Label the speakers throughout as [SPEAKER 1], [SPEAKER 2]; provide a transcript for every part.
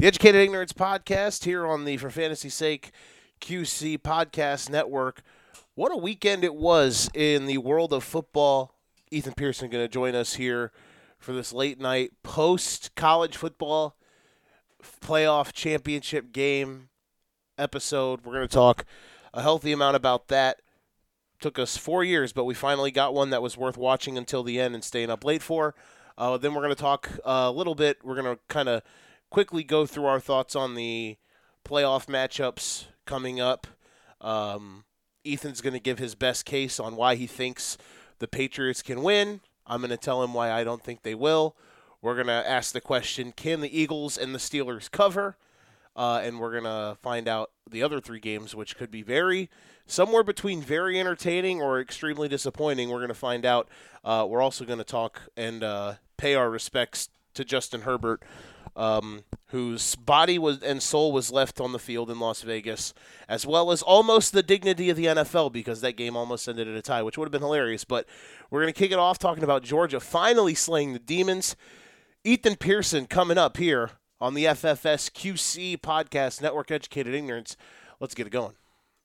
[SPEAKER 1] The Educated Ignorance Podcast here on the For Fantasy's Sake QC Podcast Network. What a weekend it was in the world of football. Ethan Pearson going to join us here for this late night post-college football playoff championship game episode. We're going to talk a healthy amount about that. Took us 4 years, but we finally got one that was worth watching until the end and staying up late for. Then we're going to talk a little bit. We're going to kind of quickly go through our thoughts on the playoff matchups coming up. Ethan's going to give his best case on why he thinks the Patriots can win. I'm going to tell him why I don't think they will. We're going to ask the question, can the Eagles and the Steelers cover? And we're going to find out the other three games, which could be somewhere between very entertaining or extremely disappointing. We're going to find out. We're also going to talk and pay our respects to Justin Herbert, whose body and soul was left on the field in Las Vegas, as well as almost the dignity of the NFL, because that game almost ended at a tie, which would have been hilarious. But we're going to kick it off talking about Georgia finally slaying the Demons. Ethan Pearson coming up here on the FFS QC Podcast Network, Educated Ignorance. Let's get it going.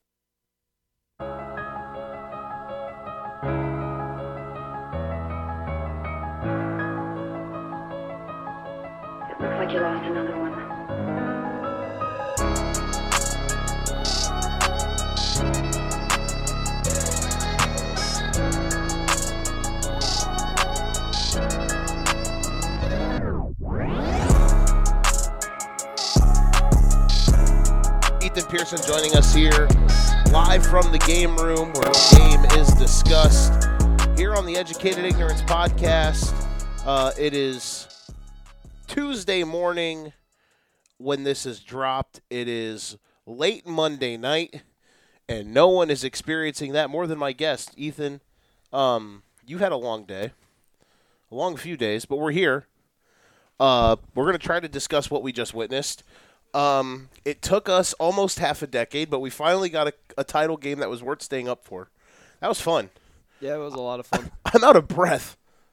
[SPEAKER 2] Looks like you lost another one.
[SPEAKER 1] Ethan Pearson joining us here live from the game room where the game is discussed here on the Educated Ignorance Podcast. It is Tuesday morning when this is dropped. It is late Monday night, and no one is experiencing that more than my guest, Ethan. You had a long day, a long few days, but we're here. We're going to try to discuss what we just witnessed. It took us almost half a decade, but we finally got a title game that was worth staying up for. That was fun.
[SPEAKER 3] Yeah, it was a lot of fun.
[SPEAKER 1] I'm out of breath.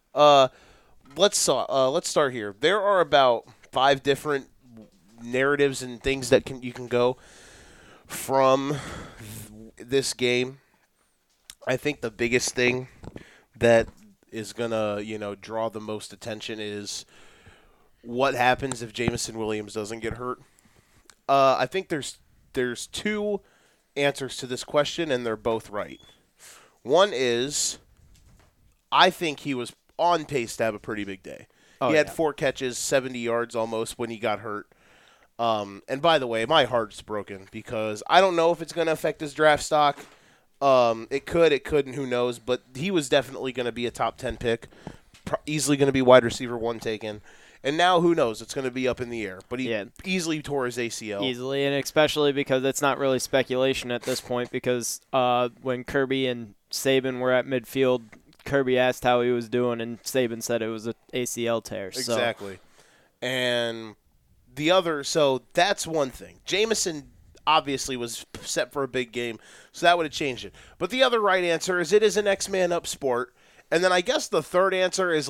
[SPEAKER 1] Let's start here. There are about 5 different narratives and things that you can go from this game. I think the biggest thing that is gonna, draw the most attention is what happens if Jameson Williams doesn't get hurt. I think there's 2 answers to this question, and they're both right. One is, I think he was on pace to have a pretty big day. He had 4 catches, 70 yards almost when he got hurt. And by the way, my heart's broken because I don't know if it's going to affect his draft stock. It couldn't, who knows? But he was definitely going to be a top 10 pick, easily going to be wide receiver 1 taken. And now, who knows? It's going to be up in the air. But he easily tore his ACL.
[SPEAKER 3] Easily, and especially because it's not really speculation at this point, because when Kirby and Saban were at midfield, Kirby asked how he was doing, and Saban said it was an ACL tear.
[SPEAKER 1] Exactly. And the other, so that's one thing. Jameson obviously was set for a big game, so that would have changed it. But the other right answer is it is an X-man-up sport. And then I guess the third answer is,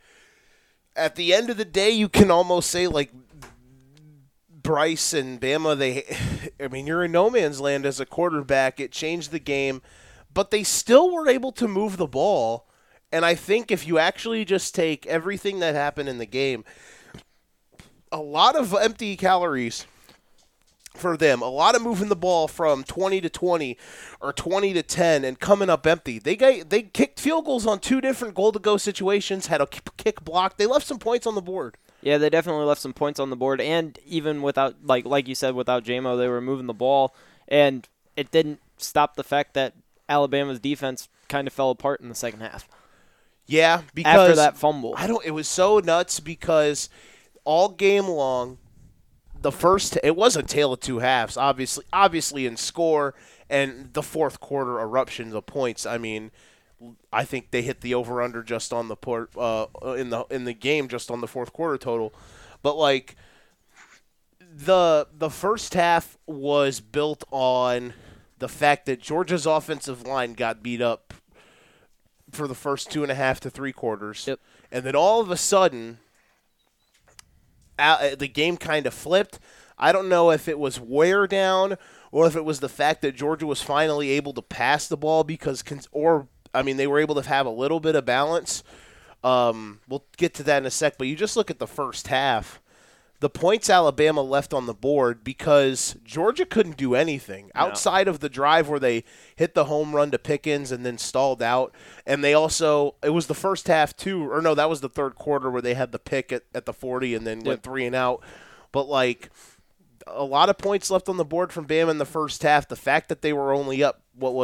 [SPEAKER 1] at the end of the day, you can almost say, Bryce and Bama, you're in no man's land as a quarterback. It changed the game. But they still were able to move the ball. And I think if you actually just take everything that happened in the game, a lot of empty calories for them, a lot of moving the ball from 20 to 20 or 20 to 10 and coming up empty. They kicked field goals on 2 different goal-to-go situations, had a kick block. They left some points on the board.
[SPEAKER 3] Yeah, they definitely left some points on the board. And even without, like you said, without JMO, they were moving the ball. And it didn't stop the fact that Alabama's defense kind of fell apart in the second half.
[SPEAKER 1] Yeah, because
[SPEAKER 3] after that fumble.
[SPEAKER 1] It was so nuts because all game long, it was a tale of 2 halves, obviously in score, and the fourth quarter eruptions of points. I think they hit the over/under just on the in the game, just on the fourth quarter total. But the first half was built on the fact that Georgia's offensive line got beat up for the first 2.5 to 3 quarters.
[SPEAKER 3] Yep.
[SPEAKER 1] And then all of a sudden, the game kind of flipped. I don't know if it was wear down or if it was the fact that Georgia was finally able to pass the ball they were able to have a little bit of balance. We'll get to that in a sec, but you just look at the first half. The points Alabama left on the board because Georgia couldn't do anything outside of the drive where they hit the home run to Pickens and then stalled out. And it was the first half too, or no, that was the third quarter where they had the pick at the 40 and then went 3 and out. But a lot of points left on the board from Bama in the first half. The fact that they were only up,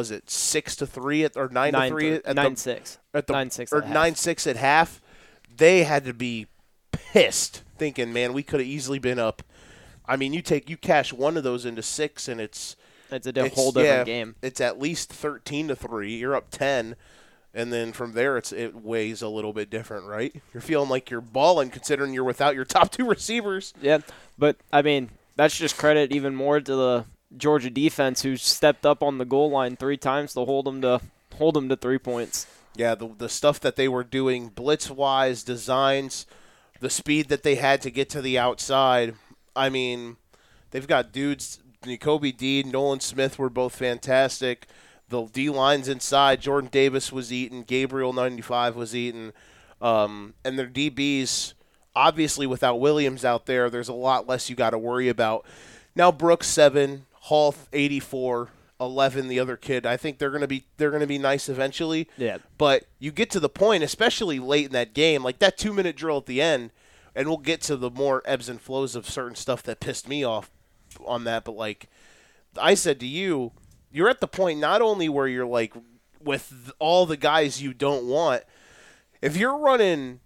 [SPEAKER 1] 6-3 or 9-3 at
[SPEAKER 3] 9-6 at
[SPEAKER 1] 9-6 at half, they had to be pissed, thinking, man, we could have easily been up. I mean, you cash one of those into 6, and it's
[SPEAKER 3] a whole different game.
[SPEAKER 1] It's at least 13-3. You're up 10, and then from there it weighs a little bit different, right? You're feeling like you're balling considering you're without your top 2 receivers.
[SPEAKER 3] Yeah, but I mean, that's just credit even more to the Georgia defense, who stepped up on the goal line 3 times to hold them to 3 points.
[SPEAKER 1] Yeah, the stuff that they were doing blitz-wise, designs, the speed that they had to get to the outside. I mean, they've got dudes, N'Kobe Dean, Nolan Smith were both fantastic. The D-lines inside, Jordan Davis was eaten, Gabriel 95 was eaten. And their DBs, obviously without Williams out there's a lot less you got to worry about. Now Brooks 7, Hall 84, 11 the other kid. I think they're going to be nice eventually.
[SPEAKER 3] Yeah.
[SPEAKER 1] But you get to the point, especially late in that game, like that 2-minute drill at the end, and we'll get to the more ebbs and flows of certain stuff that pissed me off on that, but I said to you, you're at the point not only where you're with all the guys you don't want, if you're running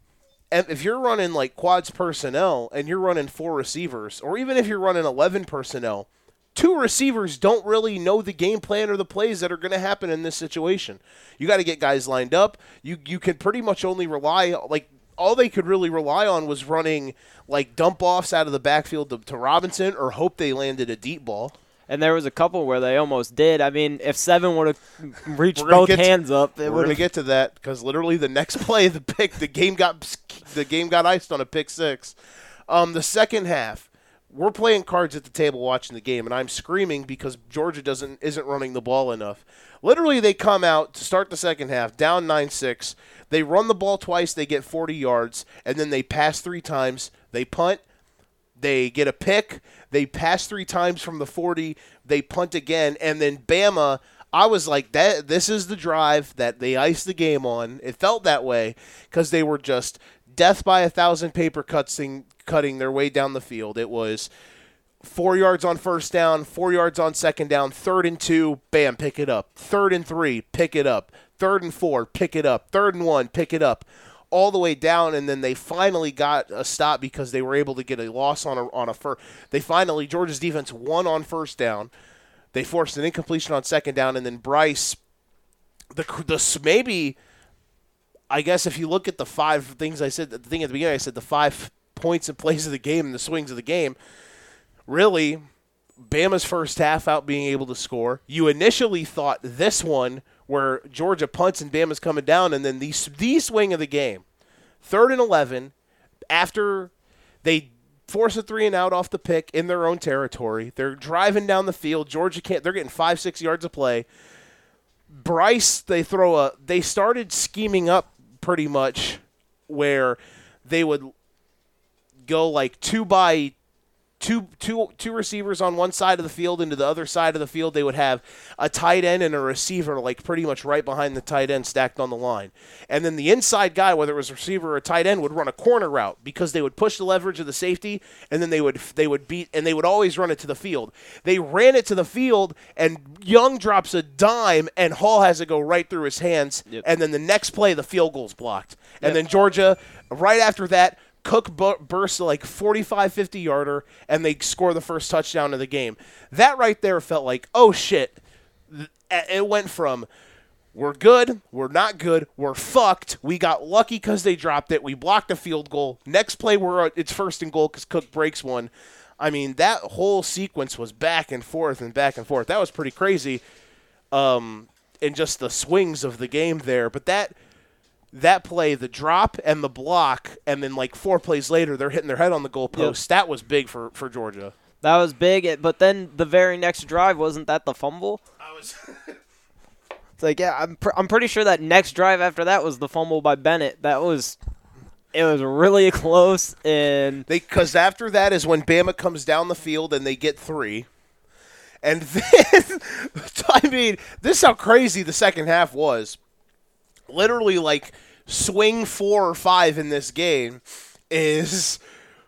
[SPEAKER 1] quads personnel and you're running 4 receivers, or even if you're running 11 personnel, 2 receivers don't really know the game plan or the plays that are going to happen in this situation. You got to get guys lined up. You can pretty much only rely, all they could really rely on was running dump offs out of the backfield to Robinson, or hope they landed a deep ball.
[SPEAKER 3] And there was a couple where they almost did. I mean, if 7 would have reached both hands up,
[SPEAKER 1] we're going to get to that, because literally the next play, the game got iced on a pick 6. The second half, we're playing cards at the table watching the game, and I'm screaming because Georgia isn't running the ball enough. Literally, they come out to start the second half, down 9-6. They run the ball twice, they get 40 yards, and then they pass 3 times. They punt, they get a pick, they pass 3 times from the 40, they punt again, and then Bama, I was like, this is the drive that they iced the game on. It felt that way because they were just death by 1,000 paper cutting their way down the field. It was 4 yards on first down, 4 yards on second down, 3rd and 2, bam, pick it up. 3rd and 3, pick it up. 3rd and 4, pick it up. 3rd and 1, pick it up. All the way down, and then they finally got a stop because they were able to get a loss on a first. Georgia's defense won on first down. They forced an incompletion on second down, and then Bryce, I guess if you look at the 5 things I said, the thing at the beginning, I said the 5 points and plays of the game and the swings of the game, really, Bama's first half out being able to score. You initially thought this one where Georgia punts and Bama's coming down, and then the swing of the game, 3rd and 11, after they force a 3 and out off the pick in their own territory. They're driving down the field. Georgia can't. They're getting 5-6 yards of play. Bryce, they started scheming up pretty much where they would go 2 by two receivers on one side of the field, and to the other side of the field they would have a tight end and a receiver pretty much right behind the tight end stacked on the line. And then the inside guy, whether it was a receiver or a tight end, would run a corner route because they would push the leverage of the safety, and then they would beat, and they would always run it to the field. They ran it to the field, and Young drops a dime, and Hall has to go right through his hands.
[SPEAKER 3] Yep.
[SPEAKER 1] And then the next play, the field goal's blocked. And then Georgia, right after that, Cook bursts a 45-50 yarder, and they score the first touchdown of the game. That right there felt like, oh shit. It went from we're good, we're not good, we're fucked. We got lucky because they dropped it. We blocked a field goal. Next play, it's 1st and goal because Cook breaks one. I mean, that whole sequence was back and forth and back and forth. That was pretty crazy, in just the swings of the game there. But that play, the drop and the block, and then like 4 plays later, they're hitting their head on the goalpost. That was big for Georgia.
[SPEAKER 3] That was big, but then the very next drive, wasn't that the fumble? It's like, yeah, I'm pretty sure that next drive after that was the fumble by Bennett. It was really close, and
[SPEAKER 1] because after that is when Bama comes down the field and they get 3. And then, I mean, this is how crazy the second half was. Literally, like, swing 4 or 5 in this game is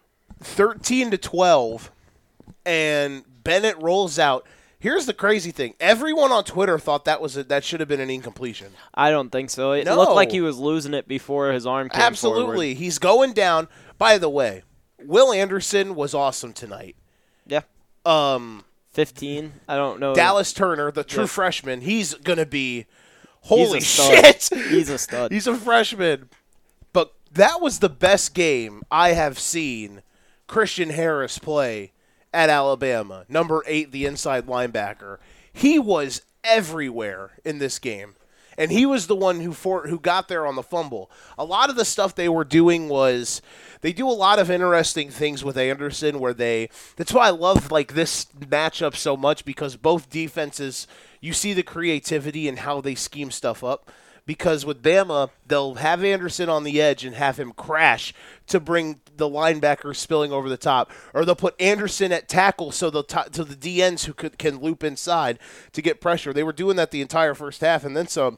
[SPEAKER 1] 13-12, and Bennett rolls out. Here's the crazy thing. Everyone on Twitter thought that should have been an incompletion.
[SPEAKER 3] I don't think so. It looked like he was losing it before his arm came
[SPEAKER 1] Absolutely.
[SPEAKER 3] forward.
[SPEAKER 1] He's going down. By the way, Will Anderson was awesome tonight.
[SPEAKER 3] Yeah. 15. I don't know.
[SPEAKER 1] Dallas Turner, the true freshman, he's going to be holy
[SPEAKER 3] He's a stud.
[SPEAKER 1] shit.
[SPEAKER 3] He's a stud.
[SPEAKER 1] He's a freshman. But that was the best game I have seen Christian Harris play at Alabama. Number 8, the inside linebacker. He was everywhere in this game. And he was the one who got there on the fumble. A lot of the stuff they were doing was they do a lot of interesting things with Anderson where that's why I love like this matchup so much, because both defenses, you see the creativity and how they scheme stuff up. Because with Bama, they'll have Anderson on the edge and have him crash to bring the linebacker spilling over the top. Or they'll put Anderson at tackle so the DNs who can loop inside to get pressure. They were doing that the entire first half and then some.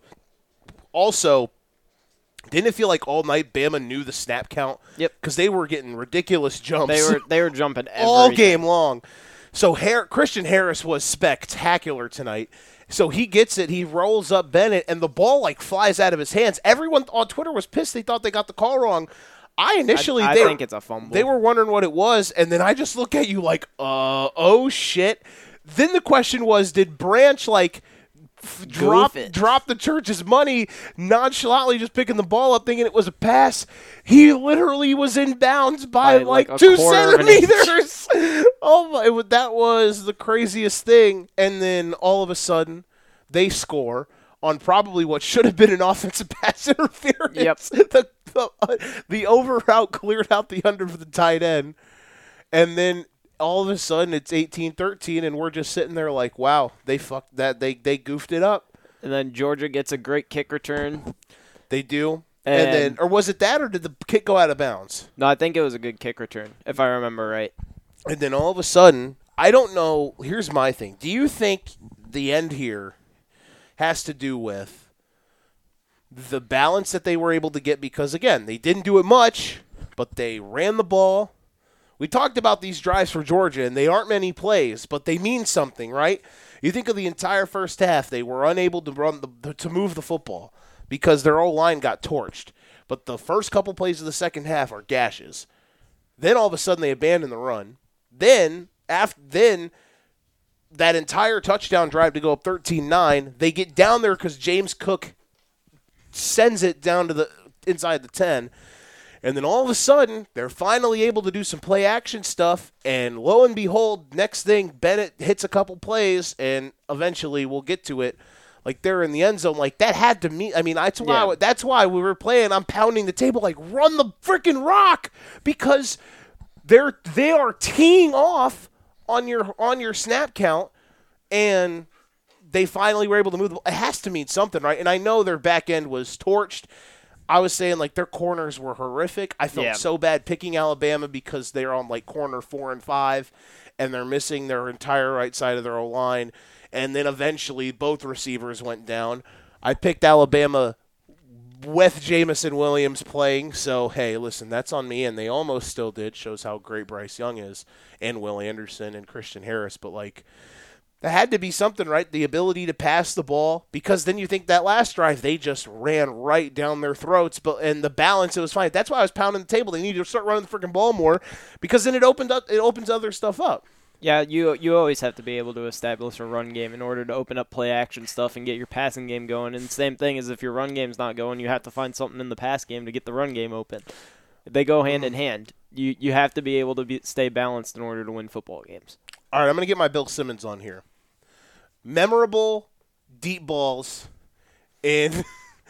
[SPEAKER 1] Also, didn't it feel like all night Bama knew the snap count?
[SPEAKER 3] Yep.
[SPEAKER 1] Because they were getting ridiculous jumps.
[SPEAKER 3] They were jumping
[SPEAKER 1] all game long. So Christian Harris was spectacular tonight. So he gets it. He rolls up Bennett, and the ball like flies out of his hands. Everyone on Twitter was pissed. They thought they got the call wrong. I
[SPEAKER 3] think it's a fumble.
[SPEAKER 1] They were wondering what it was, and then I just look at you like, oh shit. Then the question was, did Branch like drop the church's money nonchalantly, just picking the ball up, thinking it was a pass? He literally was in bounds by like 2 centimeters. Oh my! That was the craziest thing. And then all of a sudden, they score on probably what should have been an offensive pass interference.
[SPEAKER 3] Yep.
[SPEAKER 1] The over route cleared out the under for the tight end, and then all of a sudden it's 18-13, and we're just sitting there like, wow, they fucked that. They goofed it up.
[SPEAKER 3] And then Georgia gets a great kick return.
[SPEAKER 1] They do. And then, or was it that, or did the kick go out of bounds?
[SPEAKER 3] No, I think it was a good kick return, if I remember right.
[SPEAKER 1] And then all of a sudden, I don't know. Here's my thing. Do you think the end here has to do with the balance that they were able to get? Because, again, they didn't do it much, but they ran the ball. We talked about these drives for Georgia, and they aren't many plays, but they mean something, right? You think of the entire first half, they were unable to move the football because their O-line got torched. But the first couple plays of the second half are gashes. Then all of a sudden they abandon the run. Then that entire touchdown drive to go up 13-9, they get down there because James Cook sends it down to the inside the 10. And then all of a sudden, they're finally able to do some play-action stuff, and lo and behold, next thing, Bennett hits a couple plays, and eventually we'll get to it. Like, they're in the end zone. Like, that had to mean – I mean, that's why we were playing. I'm pounding the table like, run the freaking rock, because they are teeing off on your snap count, and they finally were able to move the ball. It has to mean something, right? And I know their back end was torched. I was saying, like, their corners were horrific. I felt so bad picking Alabama because they're on, like, corner 4 and 5, and they're missing their entire right side of their O-line. And then eventually both receivers went down. I picked Alabama with Jamison Williams playing. So, hey, listen, that's on me. And they almost still did. Shows how great Bryce Young is and Will Anderson and Christian Harris. But, like, that had to be something, right? The ability to pass the ball. Because then you think that last drive, they just ran right down their throats. And the balance, it was fine. That's why I was pounding the table. They needed to start running the freaking ball more. Because then it opens other stuff up.
[SPEAKER 3] Yeah, you always have to be able to establish a run game in order to open up play-action stuff and get your passing game going. And the same thing is if your run game's not going, you have to find something in the pass game to get the run game open. They go hand in hand. You have to be able to stay balanced in order to win football games.
[SPEAKER 1] All right, I'm going to get my Bill Simmons on here. Memorable deep balls in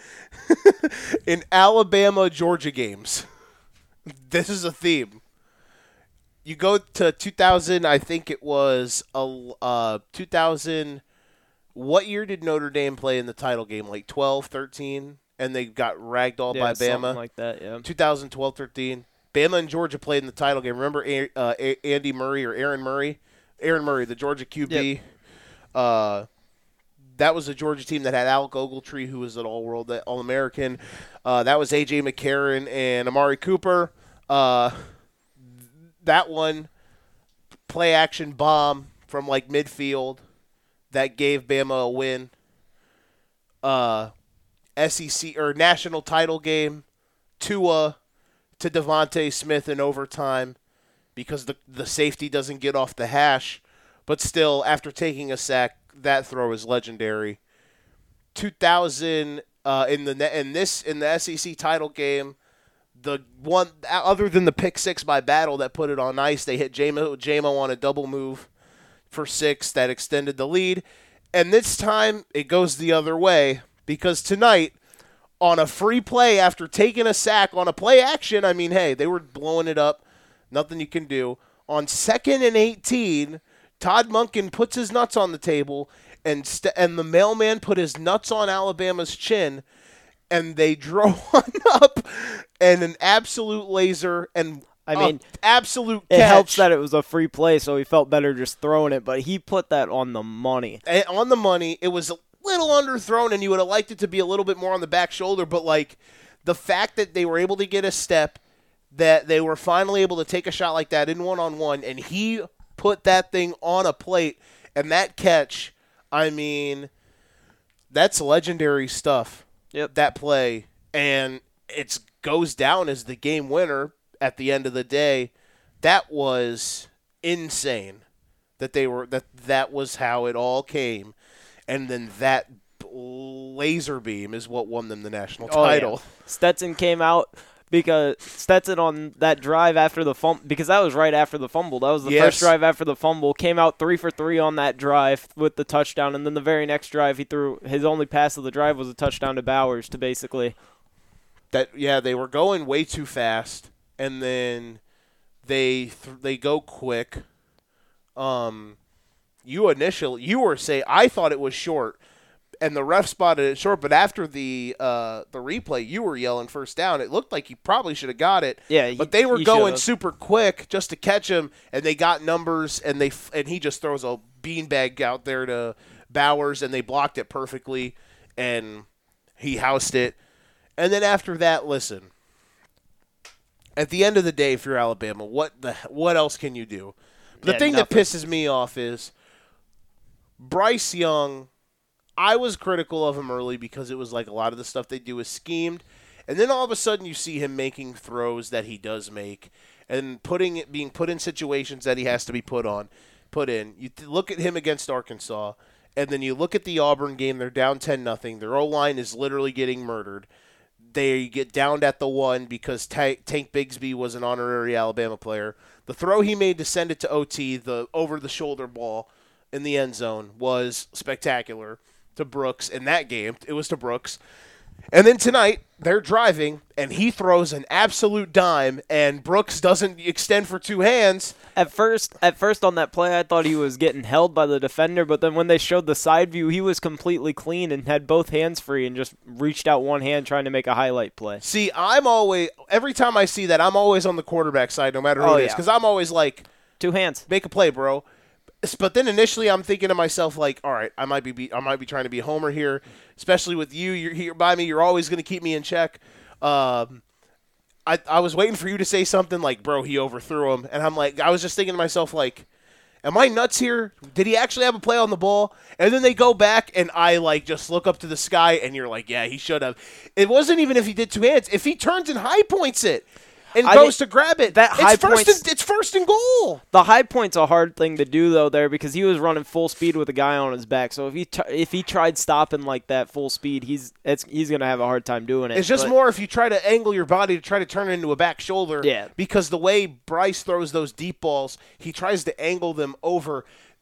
[SPEAKER 1] in Alabama-Georgia games. This is a theme. You go to 2000, I think it was 2000. What year did Notre Dame play in the title game? Like 12, 13? And they got ragdolled by Bama?
[SPEAKER 3] Something like that, yeah.
[SPEAKER 1] 2012, 13. Bama and Georgia played in the title game. Remember Andy Murray or Aaron Murray? Aaron Murray, the Georgia QB. Yep. That was a Georgia team that had Alec Ogletree, who was an all-world, All-American. That was A.J. McCarron and Amari Cooper. That one, play-action bomb from, like, midfield that gave Bama a win. SEC or national title game, Tua to Devontae Smith in overtime because the safety doesn't get off the hash. But still, after taking a sack, that throw is legendary. 2000 in the SEC title game, the one other than the pick six by Battle that put it on ice, they hit JMO on a double move for 6 that extended the lead. And this time it goes the other way because tonight on a free play after taking a sack on a play action, I mean, hey, they were blowing it up. Nothing you can do. On 2nd and 18, Todd Monken puts his nuts on the table, and the mailman put his nuts on Alabama's chin, and they drove on up, and an absolute laser, and absolute catch.
[SPEAKER 3] It helps that it was a free play, so he felt better just throwing it, but he put that on the money.
[SPEAKER 1] And on the money. It was a little underthrown, and you would have liked it to be a little bit more on the back shoulder, but like the fact that they were able to get a step, that they were finally able to take a shot like that in one-on-one, and he put that thing on a plate, and that catch, I mean, that's legendary stuff.
[SPEAKER 3] Yep. That
[SPEAKER 1] play, and it goes down as the game winner at the end of the day. That was insane. That was how it all came, and then that laser beam is what won them the national title.
[SPEAKER 3] Yeah. Stetson came out. Because Stetson on that drive after the fumble, because that was right after the fumble. That was the first drive after the fumble. Came out 3 for 3 on that drive with the touchdown. And then the very next drive, he threw his only pass of the drive was a touchdown to Bowers to basically.
[SPEAKER 1] They were going way too fast. And then they go quick. You were saying, I thought it was short. And the ref spotted it short, but after the replay, you were yelling first down. It looked like he probably should have got it.
[SPEAKER 3] Yeah,
[SPEAKER 1] but they were going super quick just to catch him, and they got numbers, and he just throws a beanbag out there to Bowers, and they blocked it perfectly, and he housed it. And then after that, listen, at the end of the day, if you're Alabama, what else can you do? The thing that pisses me off is Bryce Young. I was critical of him early because it was like a lot of the stuff they do is schemed. And then all of a sudden you see him making throws that he does make and being put in situations that he has to be put in. You look at him against Arkansas, and then you look at the Auburn game. They're down 10-0. Their O-line is literally getting murdered. They get downed at the 1 because Tank Bigsby was an honorary Alabama player. The throw he made to send it to OT, the over-the-shoulder ball in the end zone, was spectacular. To Brooks in that game. It was to Brooks. And then tonight, they're driving, and he throws an absolute dime, and Brooks doesn't extend for 2 hands.
[SPEAKER 3] At first on that play, I thought he was getting held by the defender, but then when they showed the side view, he was completely clean and had both hands free and just reached out one hand trying to make a highlight play.
[SPEAKER 1] See, every time I see that, I'm always on the quarterback side, no matter who it is, because I'm always like,
[SPEAKER 3] 2 hands.
[SPEAKER 1] Make a play, bro. But then initially I'm thinking to myself, like, all right, I might be trying to be a homer here, especially with you. You're here by me. You're always going to keep me in check. I was waiting for you to say something like, bro, he overthrew him. And I was just thinking to myself, like, am I nuts here? Did he actually have a play on the ball? And then they go back, and I, just look up to the sky, and you're like, yeah, he should have. It wasn't even if he did 2 hands. If he turns and high points it. And goes to grab it. It's first and goal.
[SPEAKER 3] The high point's a hard thing to do though there because he was running full speed with a guy on his back. So if he tried stopping like that full speed, he's gonna have a hard time doing it.
[SPEAKER 1] It's just more if you try to angle your body to try to turn it into a back shoulder.
[SPEAKER 3] Yeah.
[SPEAKER 1] Because the way Bryce throws those deep balls, he tries to angle them over.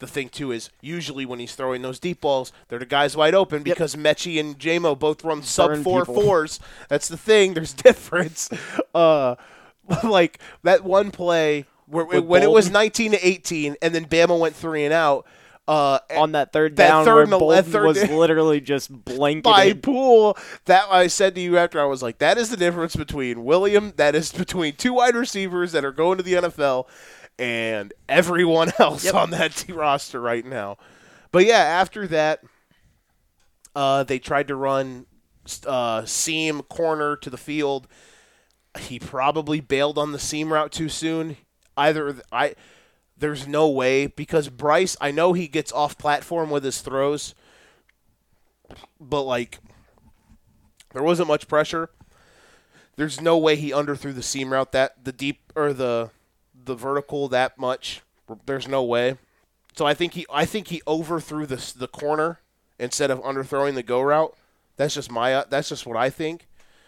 [SPEAKER 1] the thing, too, is usually when he's throwing those deep balls, they're the guys wide open because Mechie and J-Mo both run sub-4 fours. That's the thing. There's difference. Like that one play when it was 19-18 and then Bama went 3 and out.
[SPEAKER 3] On that third down where Bolton was literally just blanketed.
[SPEAKER 1] By Poole. That I said to you after, I was like, that is the difference between that is between 2 wide receivers that are going to the NFL and everyone else on that roster right now. But yeah, after that, they tried to run seam corner to the field. He probably bailed on the seam route too soon. There's no way, because Bryce, I know he gets off platform with his throws, but like there wasn't much pressure. There's no way he underthrew the seam route the deep or the vertical that much. There's no way. So I think he overthrew the corner instead of underthrowing the go route. That's just what I think.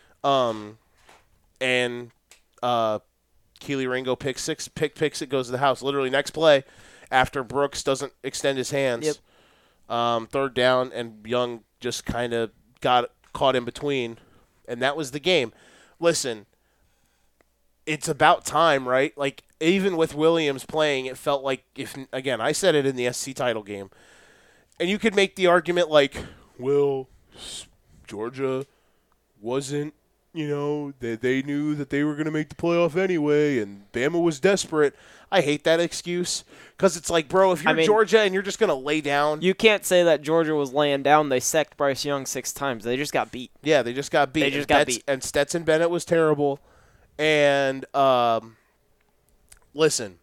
[SPEAKER 1] Keely Ringo picks it, goes to the house. Literally next play, after Brooks doesn't extend his hands, third down, and Young just kind of got caught in between, and that was the game. Listen, it's about time, right? Like, even with Williams playing, it felt like I said it in the SC title game, and you could make the argument like, well, Georgia wasn't, they knew that they were going to make the playoff anyway, and Bama was desperate. I hate that excuse, because it's like, bro, if you're Georgia and you're just going to lay down.
[SPEAKER 3] You can't say that Georgia was laying down. They sacked Bryce Young 6 times. They just got beat.
[SPEAKER 1] Yeah, they just got beat. And Stetson Bennett was terrible. And, listen,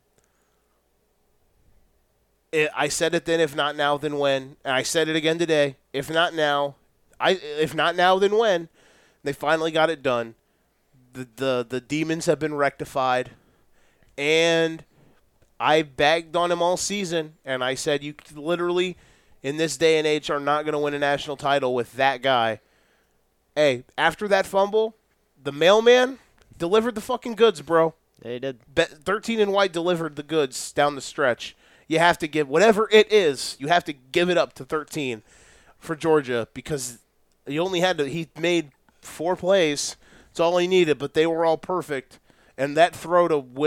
[SPEAKER 1] I said it then, if not now, then when. And I said it again today. If not now, then when. They finally got it done. The demons have been rectified. And I bagged on him all season. And I said, you literally, in this day and age, are not going to win a national title with that guy. Hey, after that fumble, the mailman delivered the fucking goods, bro.
[SPEAKER 3] They did.
[SPEAKER 1] 13 and White delivered the goods down the stretch. You have to give, whatever it is, you have to give it up to 13 for Georgia, because he made 4 plays. That's all he needed, but they were all perfect. And that throw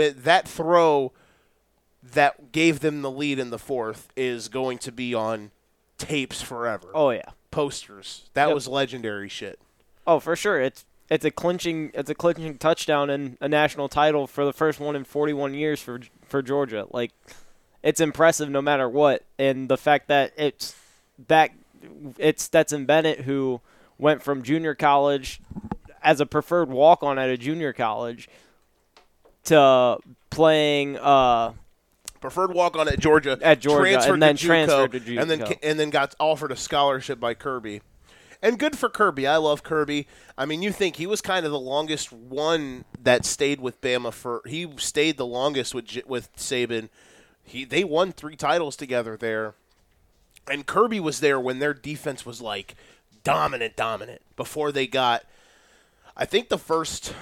[SPEAKER 1] that gave them the lead in the fourth is going to be on tapes forever.
[SPEAKER 3] Oh yeah,
[SPEAKER 1] posters. That was legendary shit.
[SPEAKER 3] Oh, for sure. It's a clinching touchdown and a national title for the first one in 41 years for Georgia. Like, it's impressive no matter what. And the fact that it's Stetson Bennett who went from junior college as a preferred walk-on at a junior college to playing
[SPEAKER 1] preferred walk-on at Georgia,
[SPEAKER 3] and then transferred to JUCO,
[SPEAKER 1] and then got offered a scholarship by Kirby. And good for Kirby. I love Kirby. I mean, you think he was kind of the longest one that stayed with Bama he stayed the longest with Saban. They won 3 titles together there. And Kirby was there when their defense was like dominant before they got, I think the first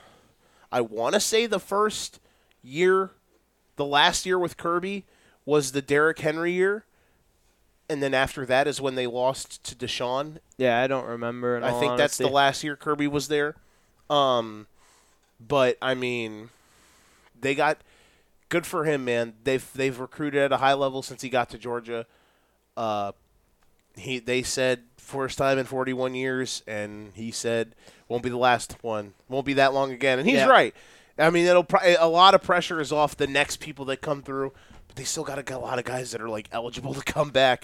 [SPEAKER 1] year, the last year with Kirby was the Derrick Henry year. And then after that is when they lost to Deshaun.
[SPEAKER 3] Yeah, I don't remember.
[SPEAKER 1] I think that's the last year Kirby was there. But I mean, they got good for him, man. They've recruited at a high level since he got to Georgia. They said first time in 41 years, and he said won't be the last one. Won't be that long again, and he's right. I mean, a lot of pressure is off the next people that come through. But they still got a lot of guys that are like eligible to come back.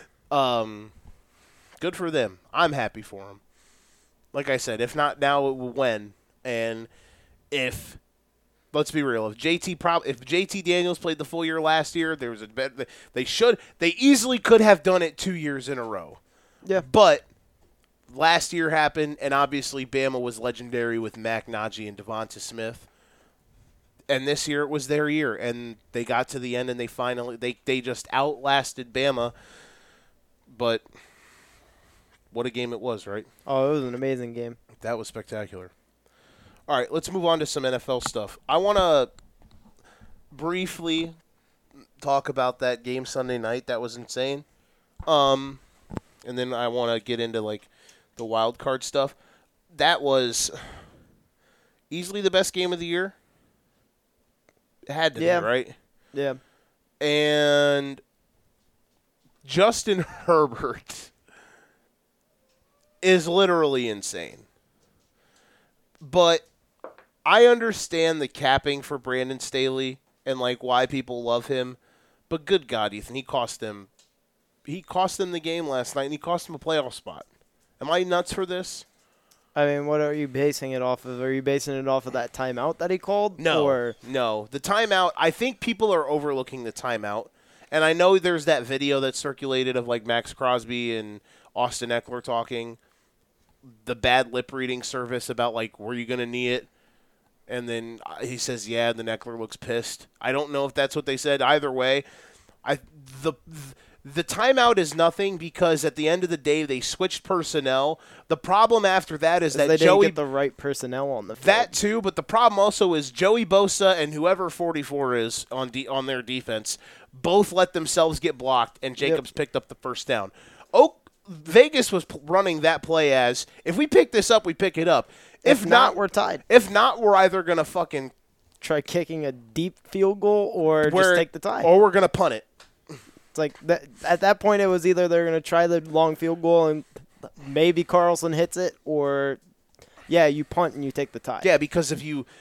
[SPEAKER 1] Good for them. I'm happy for them. Like I said, if not now, when? And let's be real, if JT Daniels played the full year last year, there was they easily could have done it 2 years in a row.
[SPEAKER 3] Yeah.
[SPEAKER 1] But last year happened, and obviously Bama was legendary with Mac Najee and Devonta Smith. And this year it was their year, and they got to the end, and they just outlasted Bama. But what a game it was, right?
[SPEAKER 3] Oh, it was an amazing game.
[SPEAKER 1] That was spectacular. All right, let's move on to some NFL stuff. I want to briefly talk about that game Sunday night. That was insane. And then I want to get into like the wild card stuff. That was easily the best game of the year. It had to be, right?
[SPEAKER 3] Yeah.
[SPEAKER 1] And Justin Herbert is literally insane. But I understand the capping for Brandon Staley and like why people love him. But good God, Ethan, he cost them the game last night, and he cost them a playoff spot. Am I nuts for this?
[SPEAKER 3] I mean, what are you basing it off of? Are you basing it off of that timeout that he called?
[SPEAKER 1] No. The timeout, I think people are overlooking the timeout. And I know there's that video that circulated of like Max Crosby and Austin Eckler talking, the bad lip reading service about like, were you going to knee it? And then he says, yeah, and then Eckler looks pissed. I don't know if that's what they said. Either way, the timeout is nothing because at the end of the day, they switched personnel. The problem after that is that
[SPEAKER 3] they
[SPEAKER 1] Joey
[SPEAKER 3] didn't get the right personnel on the field.
[SPEAKER 1] That too, but the problem also is Joey Bosa and whoever 44 is on their defense both let themselves get blocked, and Jacobs picked up the first down. Vegas was running that play as, if we pick this up, we pick it up.
[SPEAKER 3] If not, we're tied.
[SPEAKER 1] If not, we're either going to fucking
[SPEAKER 3] try kicking a deep field goal or just take the tie.
[SPEAKER 1] Or we're going to punt it.
[SPEAKER 3] It's like at that point, it was either they're going to try the long field goal and maybe Carlson hits it, or you punt and you take the tie.
[SPEAKER 1] Yeah, because if you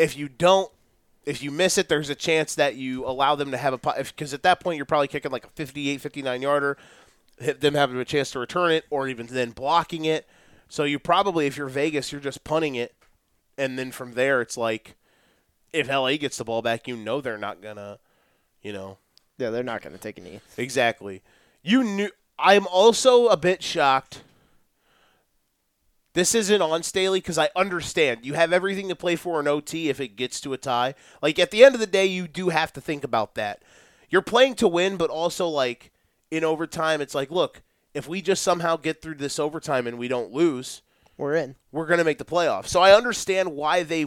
[SPEAKER 1] miss it, there's a chance that you allow them to have because at that point you're probably kicking like a 58, 59-yarder, them having a chance to return it, or even then blocking it. So you probably, if you're Vegas, you're just punting it, and then from there it's like, if LA gets the ball back, they're not gonna,
[SPEAKER 3] Yeah, they're not going to take a knee.
[SPEAKER 1] Exactly. I'm also a bit shocked. This isn't on Staley because I understand. You have everything to play for in OT if it gets to a tie. Like, at the end of the day, you do have to think about that. You're playing to win, but also, like, in overtime, it's like, look, if we just somehow get through this overtime and we don't lose,
[SPEAKER 3] we're in. We're
[SPEAKER 1] going to make the playoffs. So I understand why they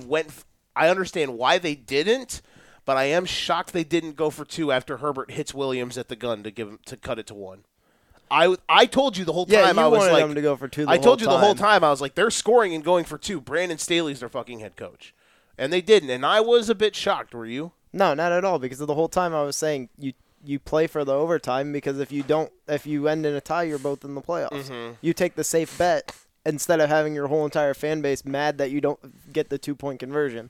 [SPEAKER 1] didn't. But I am shocked they didn't go for two after Herbert hits Williams at the gun to cut it to one. I told you the whole time I was like,
[SPEAKER 3] them to go for two.
[SPEAKER 1] I told you the whole time I was like, they're scoring and going for two. Brandon Staley's their fucking head coach, and they didn't. And I was a bit shocked. Were you?
[SPEAKER 3] No, not at all. Because the whole time I was saying you play for the overtime because if you end in a tie, you're both in the playoffs.
[SPEAKER 1] Mm-hmm.
[SPEAKER 3] You take the safe bet instead of having your whole entire fan base mad that you don't get the 2-point conversion.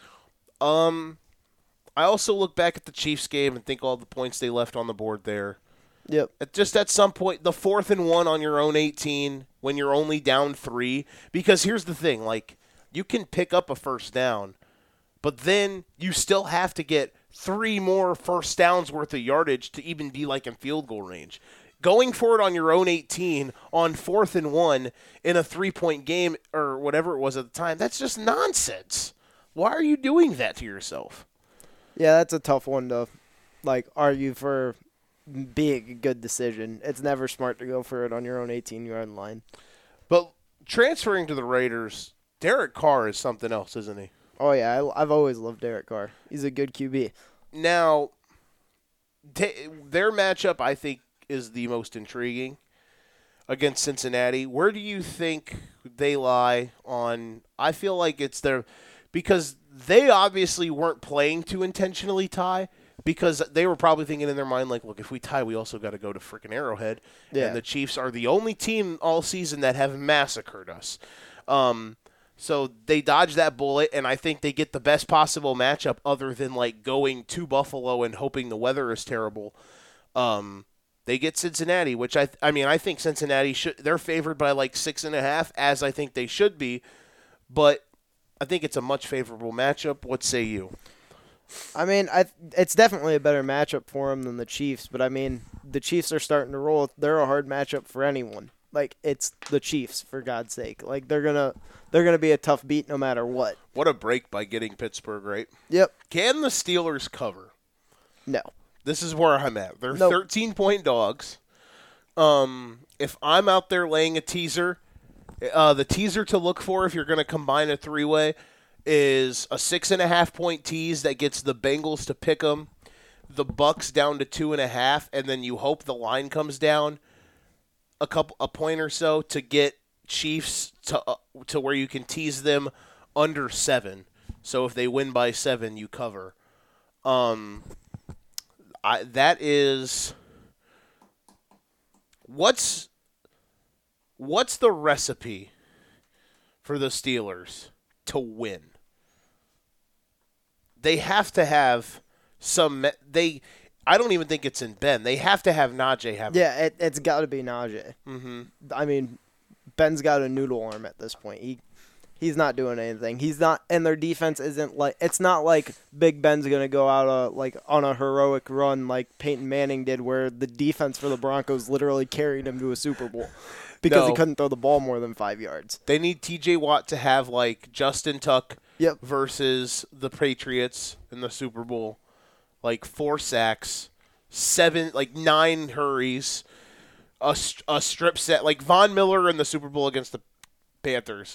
[SPEAKER 1] I also look back at the Chiefs game and think all the points they left on the board there.
[SPEAKER 3] Yep.
[SPEAKER 1] Just at some point, the 4th and 1 on your own 18 when you're only down 3. Because here's the thing, like, you can pick up a first down, but then you still have to get 3 more first downs worth of yardage to even be like in field goal range. Going for it on your own 18 on 4th and 1 in a 3-point game or whatever it was at the time, that's just nonsense. Why are you doing that to yourself?
[SPEAKER 3] Yeah, that's a tough one to, argue for being a good decision. It's never smart to go for it on your own 18-yard line.
[SPEAKER 1] But transferring to the Raiders, Derek Carr is something else, isn't he?
[SPEAKER 3] Oh, yeah, I've always loved Derek Carr. He's a good QB.
[SPEAKER 1] Now, their matchup, I think, is the most intriguing against Cincinnati. Where do you think they lie on – I feel like it's their – because – they obviously weren't playing to intentionally tie because they were probably thinking in their mind, like, look, if we tie, we also got to go to freaking Arrowhead. Yeah. And the Chiefs are the only team all season that have massacred us. So they dodge that bullet, and I think they get the best possible matchup other than, like, going to Buffalo and hoping the weather is terrible. They get Cincinnati, which I think Cincinnati they're favored by, like, 6.5, as I think they should be. But I think it's a much favorable matchup. What say you?
[SPEAKER 3] I mean, it's definitely a better matchup for them than the Chiefs, but I mean, the Chiefs are starting to roll. They're a hard matchup for anyone. Like, it's the Chiefs, for God's sake. Like, they're gonna be a tough beat no matter what.
[SPEAKER 1] What a break by getting Pittsburgh, right?
[SPEAKER 3] Yep.
[SPEAKER 1] Can the Steelers cover?
[SPEAKER 3] No.
[SPEAKER 1] This is where I'm at. They're 13-point dogs. If I'm out there laying a teaser. The teaser to look for if you're going to combine a 3-way is a 6.5-point tease that gets the Bengals to pick them, the Bucks down to 2.5, and then you hope the line comes down a point or so to get Chiefs to where you can tease them under 7. So if they win by 7, you cover. That is what's the recipe for the Steelers to win? They have to have some. I don't even think it's in Ben. They have to have Najee have.
[SPEAKER 3] Yeah, it's got to be Najee.
[SPEAKER 1] Mm-hmm.
[SPEAKER 3] I mean, Ben's got a noodle arm at this point. He's not doing anything. He's not, and their defense isn't like. It's not like Big Ben's gonna go out on a heroic run like Peyton Manning did, where the defense for the Broncos literally carried him to a Super Bowl because he couldn't throw the ball more than 5 yards.
[SPEAKER 1] They need T.J. Watt to have like Justin Tuck versus the Patriots in the Super Bowl, like 4 sacks, 9 hurries, a strip set like Von Miller in the Super Bowl against the Panthers.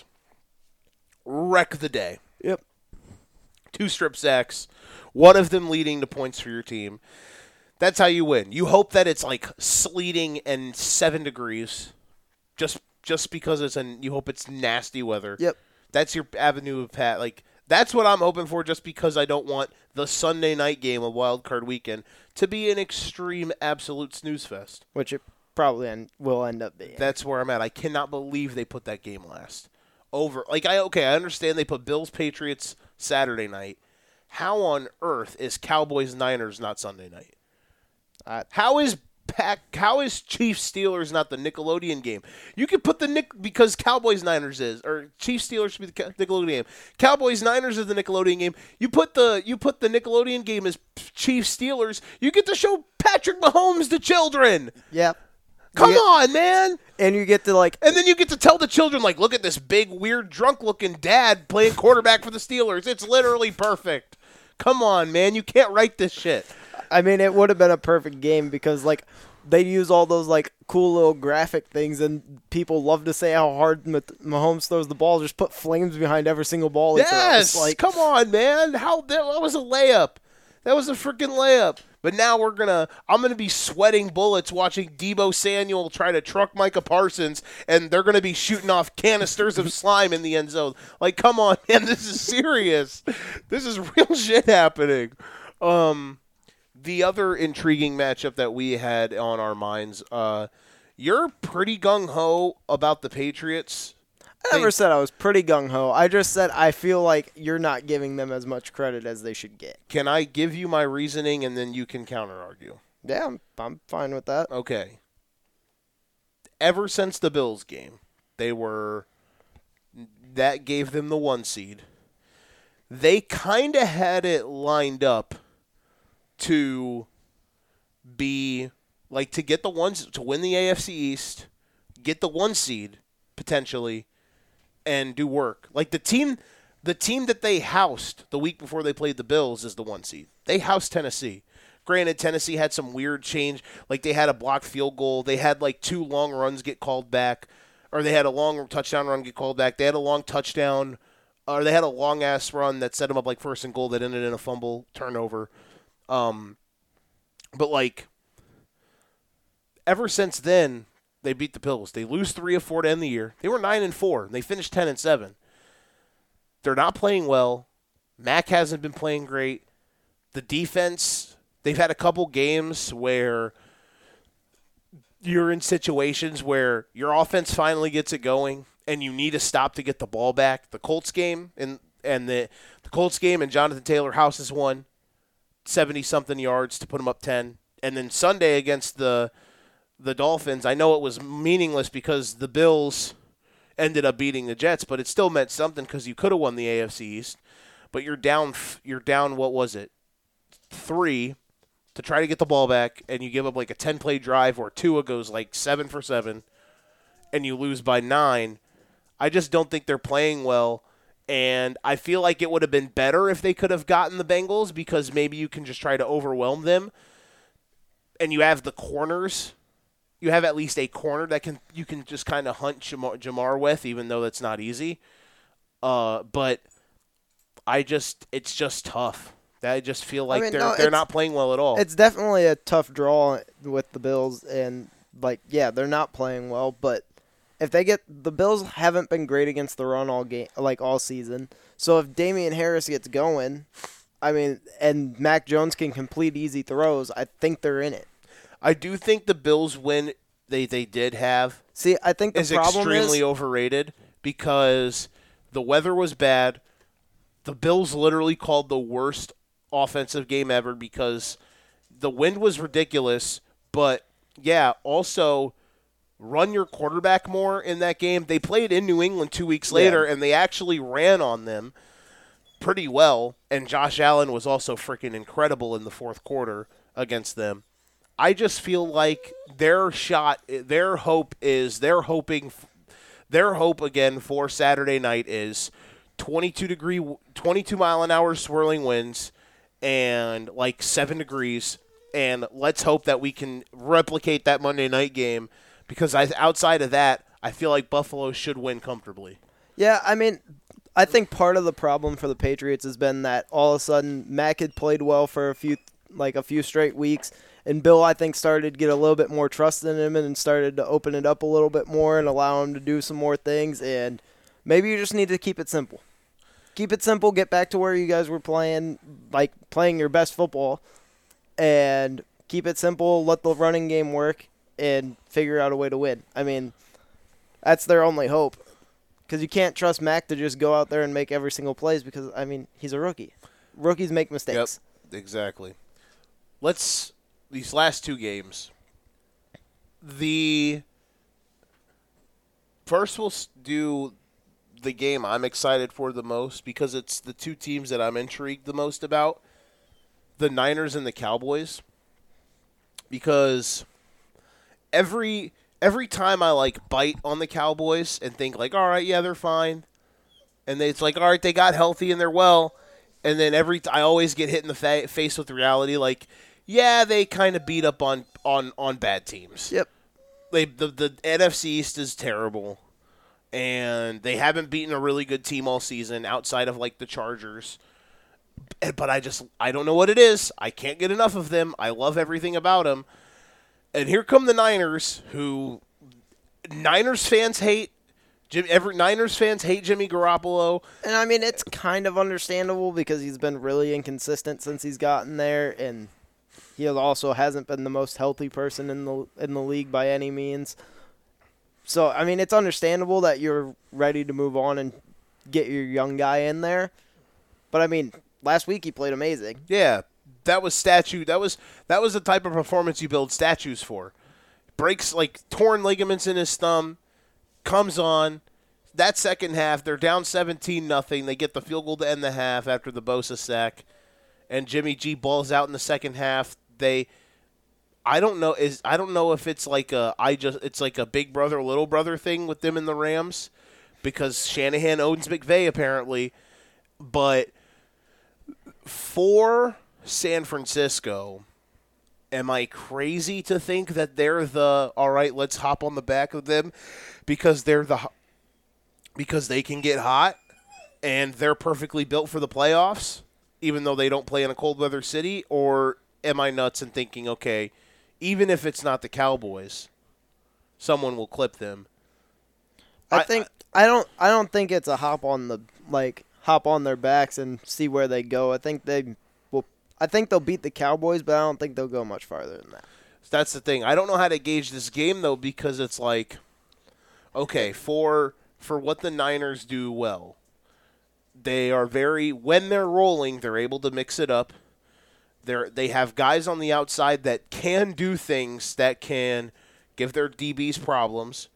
[SPEAKER 1] Wreck the day.
[SPEAKER 3] Yep.
[SPEAKER 1] 2 strip sacks, one of them leading to points for your team. That's how you win. You hope that it's like sleeting and 7 degrees, just because you hope it's nasty weather.
[SPEAKER 3] Yep.
[SPEAKER 1] That's your avenue of pat. Like that's what I'm hoping for. Just because I don't want the Sunday night game of Wild Card Weekend to be an extreme, absolute snooze fest.
[SPEAKER 3] Which it probably will end up being.
[SPEAKER 1] That's where I'm at. I cannot believe they put that game last. Over. I understand they put Bills Patriots Saturday night. How on earth is Cowboys Niners not Sunday night? How is Chiefs Steelers not the Nickelodeon game? You could put because Cowboys Niners is, or Chiefs Steelers should be the Nickelodeon game. Cowboys Niners is the Nickelodeon game. You put the Nickelodeon game as Chiefs Steelers. You get to show Patrick Mahomes to children.
[SPEAKER 3] Yeah.
[SPEAKER 1] Come on, man.
[SPEAKER 3] And you get to
[SPEAKER 1] and then you get to tell the children, like, look at this big, weird, drunk-looking dad playing quarterback for the Steelers. It's literally perfect. Come on, man. You can't write this shit.
[SPEAKER 3] I mean, it would have been a perfect game because, they use all those, cool little graphic things, and people love to say how hard Mahomes throws the ball. Just put flames behind every single ball he throws.
[SPEAKER 1] Yes. Come on, man. That was a layup. That was a freaking layup. But now I'm gonna be sweating bullets watching Deebo Samuel try to truck Micah Parsons, and they're gonna be shooting off canisters of slime in the end zone. Like, come on, man, this is serious. This is real shit happening. The other intriguing matchup that we had on our minds, you're pretty gung ho about the Patriots.
[SPEAKER 3] I never said I was pretty gung-ho. I just said I feel like you're not giving them as much credit as they should get.
[SPEAKER 1] Can I give you my reasoning and then you can counter-argue?
[SPEAKER 3] Yeah, I'm fine with that.
[SPEAKER 1] Okay. Ever since the Bills game, that gave them the 1 seed. They kind of had it lined up to be, to get the ones, to win the AFC East, get the 1 seed, potentially, and do work. Like the team that they housed the week before they played the Bills is the 1 seed. They housed Tennessee. Granted, Tennessee had some weird change. Like they had a blocked field goal. They had 2 long runs get called back, or they had a long touchdown run get called back. They had a long touchdown, or they had a long ass run that set them up 1st and goal that ended in a fumble turnover. But ever since then, they beat the Bills. They lose 3 of 4 to end the year. They were 9-4. They finished 10-7. They're not playing well. Mac hasn't been playing great. The defense, they've had a couple games where you're in situations where your offense finally gets it going and you need a stop to get the ball back. The Colts game and the Colts game and Jonathan Taylor houses one, 70-something yards to put them up 10. And then Sunday against the Dolphins, I know it was meaningless because the Bills ended up beating the Jets, but it still meant something because you could have won the AFC East. But you're down, what was it, 3 to try to get the ball back, and you give up a 10-play drive where Tua goes 7 for 7, and you lose by 9. I just don't think they're playing well, and I feel like it would have been better if they could have gotten the Bengals because maybe you can just try to overwhelm them, and you have the corners. You have at least a corner that you can just kind of hunt Jamar with, even though that's not easy. But it's just tough. I just feel like they're
[SPEAKER 3] it's
[SPEAKER 1] not playing well at all.
[SPEAKER 3] It's definitely a tough draw with the Bills, and they're not playing well. But if the Bills haven't been great against the run all season. So if Damian Harris gets going, and Mac Jones can complete easy throws, I think they're in it.
[SPEAKER 1] I do think the Bills win they did have.
[SPEAKER 3] See, I think the problem
[SPEAKER 1] extremely overrated because the weather was bad. The Bills literally called the worst offensive game ever because the wind was ridiculous. But, yeah, also run your quarterback more in that game. They played in New England 2 weeks later, and they actually ran on them pretty well. And Josh Allen was also freaking incredible in the fourth quarter against them. I just feel like their hope again for Saturday night is 22 mile an hour swirling winds and like 7 degrees. And let's hope that we can replicate that Monday night game because outside of that, I feel like Buffalo should win comfortably.
[SPEAKER 3] Yeah, I think part of the problem for the Patriots has been that all of a sudden Mac had played well for a few straight weeks. And Bill, I think, started to get a little bit more trust in him and started to open it up a little bit more and allow him to do some more things. And maybe you just need to keep it simple. Keep it simple. Get back to where you guys were playing your best football. And keep it simple. Let the running game work and figure out a way to win. That's their only hope. Because you can't trust Mac to just go out there and make every single plays because, he's a rookie. Rookies make mistakes.
[SPEAKER 1] Yep, exactly. These last 2 games. First we'll do the game I'm excited for the most because it's the 2 teams that I'm intrigued the most about. The Niners and the Cowboys. Because every time I bite on the Cowboys and think all right, yeah, they're fine. And it's all right, they got healthy and they're well. And then I always get hit in the face with reality yeah, they kind of beat up on bad teams.
[SPEAKER 3] Yep.
[SPEAKER 1] The NFC East is terrible, and they haven't beaten a really good team all season outside of the Chargers. But I don't know what it is. I can't get enough of them. I love everything about them. And here come the Niners, who Niners fans hate. Niners fans hate Jimmy Garoppolo.
[SPEAKER 3] And it's kind of understandable because he's been really inconsistent since he's gotten there, and he also hasn't been the most healthy person in the league by any means. So, it's understandable that you're ready to move on and get your young guy in there. But, last week he played amazing.
[SPEAKER 1] Yeah, that was that was the type of performance you build statues for. Breaks, torn ligaments in his thumb, comes on. That second half, they're down 17-0. They get the field goal to end the half after the Bosa sack. And Jimmy G balls out in the second half. I don't know if it's it's like a big brother little brother thing with them and the Rams because Shanahan owns McVay apparently, but for San Francisco, am I crazy to think that they're all right, let's hop on the back of them because because they can get hot and they're perfectly built for the playoffs even though they don't play in a cold weather city? Or am I nuts in thinking, okay, even if it's not the Cowboys, someone will clip them?
[SPEAKER 3] I don't think it's a hop on their backs and see where they go. I think they'll beat the Cowboys, but I don't think they'll go much farther than that.
[SPEAKER 1] That's the thing. I don't know how to gauge this game though because it's okay, for what the Niners do well. They are when they're rolling, they're able to mix it up. They have guys on the outside that can do things that can give their DBs problems.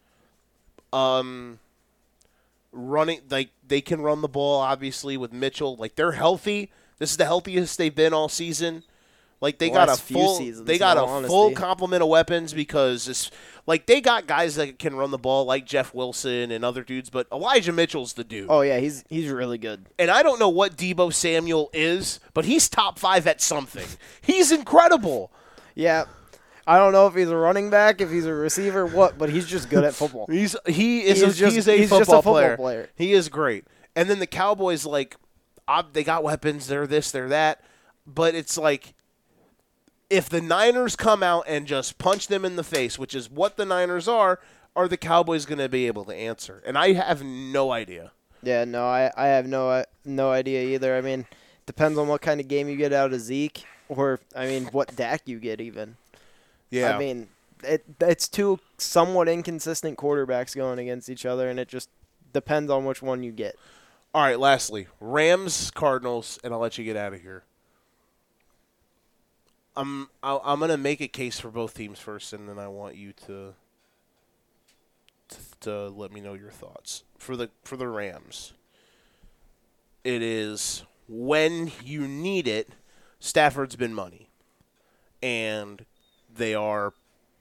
[SPEAKER 1] Running, they can run the ball, obviously, with Mitchell. They're healthy. This is the healthiest they've been all season. They got a full complement of weapons because they got guys that can run the ball like Jeff Wilson and other dudes, but Elijah Mitchell's the dude.
[SPEAKER 3] Oh yeah, he's really good.
[SPEAKER 1] And I don't know what Deebo Samuel is, but he's top 5 at something. He's incredible.
[SPEAKER 3] Yeah. I don't know if he's a running back, if he's a receiver, what, but he's just good at football.
[SPEAKER 1] He's a football player. He is great. And then the Cowboys, they got weapons. They're this, they're that. but it's like if the Niners come out and just punch them in the face, which is what the Niners are the Cowboys going to be able to answer? And I have no idea.
[SPEAKER 3] Yeah, no, I have no idea either. I mean, depends on what kind of game you get out of Zeke, or I mean, what Dak you get even.
[SPEAKER 1] Yeah.
[SPEAKER 3] I mean, it's two somewhat inconsistent quarterbacks going against each other, and it just depends on which one you get.
[SPEAKER 1] All right, lastly, Rams, Cardinals, and I'll let you get out of here. I'm going to make a case for both teams first, and then I want you to let me know your thoughts. For the Rams, it is when you need it, Stafford's been money. And they're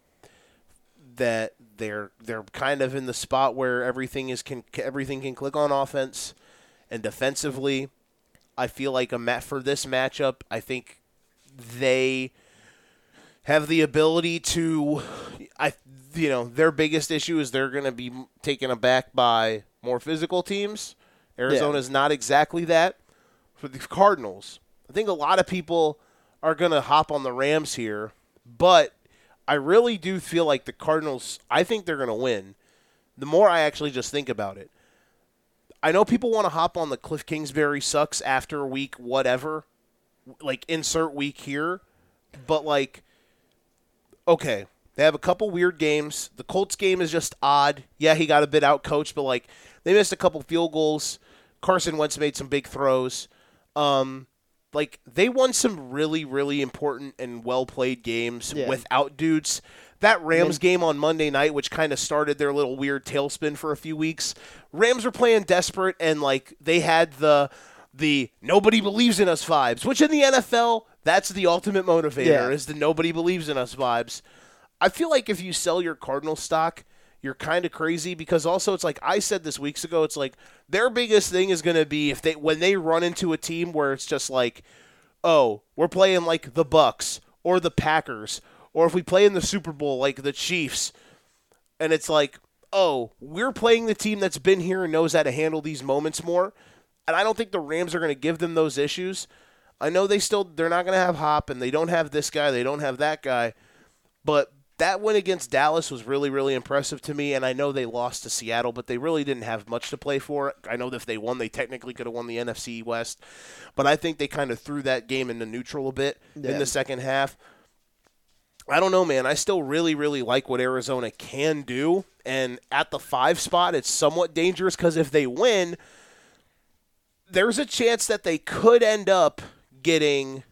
[SPEAKER 1] kind of in the spot where everything can click on offense and defensively. I feel like for this matchup, I think they have the ability to. Their biggest issue is they're going to be taken aback by more physical teams. Arizona's not exactly that. For the Cardinals, I think a lot of people are going to hop on the Rams here, but I really do feel like the Cardinals, I think they're going to win. The more I actually just think about it. I know people want to hop on the Cliff Kingsbury sucks after week whatever, like insert week here, but like, okay, they have a couple weird games. The Colts game is just odd. Yeah, he got a bit out-coached, but like they missed a couple field goals. Carson Wentz made some big throws. Like they won some really, really important and well-played games without dudes. That Rams game on Monday night, which kind of started their little weird tailspin for a few weeks, Rams were playing desperate, and like they had the nobody believes in us vibes, which in the NFL, that's the ultimate motivator, is the nobody believes in us vibes. I feel like if you sell your Cardinal stock, you're kind of crazy, because also it's like I said this weeks ago, it's like their biggest thing is going to be when they run into a team where it's just like, oh, we're playing like the Bucks or the Packers, or if we play in the Super Bowl like the Chiefs, and it's like, oh, we're playing the team that's been here and knows how to handle these moments more. And I don't think the Rams are going to give them those issues. I know they're not going to have Hop, and they don't have this guy, they don't have that guy, but that win against Dallas was really, really impressive to me, and I know they lost to Seattle, but they really didn't have much to play for. I know that if they won, they technically could have won the NFC West, but I think they kind of threw that game into neutral a bit in the second half. I don't know, man. I still really, really like what Arizona can do, and at the 5 spot, it's somewhat dangerous because if they win, there's a chance that they could end up getting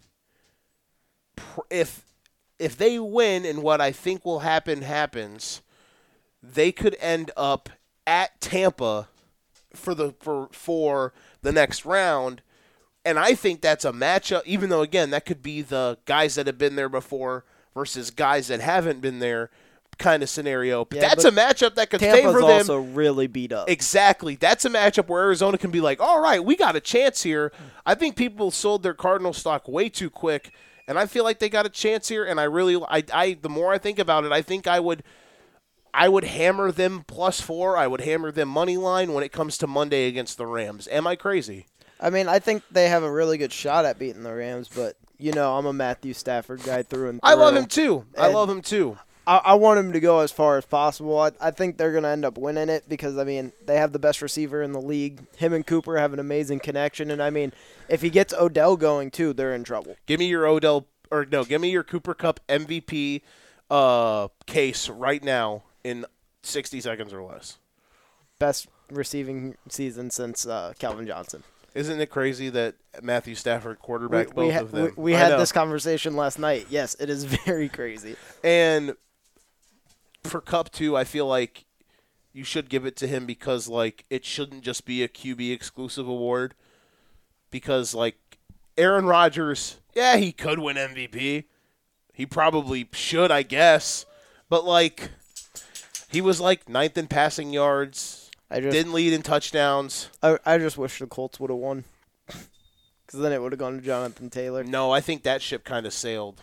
[SPEAKER 1] if they win and what I think will happens, they could end up at Tampa for the next round. And I think that's a matchup, even though, again, that could be the guys that have been there before versus guys that haven't been there kind of scenario. But that's a matchup that could
[SPEAKER 3] Tampa's
[SPEAKER 1] favor them.
[SPEAKER 3] also really beat up.
[SPEAKER 1] Exactly. That's a matchup where Arizona can be like, all right, we got a chance here. I think people sold their Cardinal stock way too quick. And I feel like they got a chance here, and the more I think about it, I think I would hammer them +4. I would hammer them money line when it comes to Monday against the Rams. Am I crazy?
[SPEAKER 3] I mean, I think they have a really good shot at beating the Rams, but I'm a Matthew Stafford guy through and through.
[SPEAKER 1] I love him too.
[SPEAKER 3] I want him to go as far as possible. I think they're going to end up winning it because, I mean, they have the best receiver in the league. Him and Cooper have an amazing connection, and I mean, if he gets Odell going too, they're in trouble.
[SPEAKER 1] Give me your give me your Cooper Kupp MVP case right now in 60 seconds or less.
[SPEAKER 3] Best receiving season since Calvin Johnson.
[SPEAKER 1] Isn't it crazy that Matthew Stafford quarterbacked both of them?
[SPEAKER 3] We had this conversation last night. Yes, it is very crazy.
[SPEAKER 1] And for Kupp too, I feel like you should give it to him because like it shouldn't just be a QB exclusive award. Because like Aaron Rodgers, yeah, he could win MVP. He probably should, I guess. But like he was like 9th in passing yards. Didn't lead in touchdowns.
[SPEAKER 3] I just wish the Colts would have won. Because then it would have gone to Jonathan Taylor.
[SPEAKER 1] No, I think that ship kind of sailed.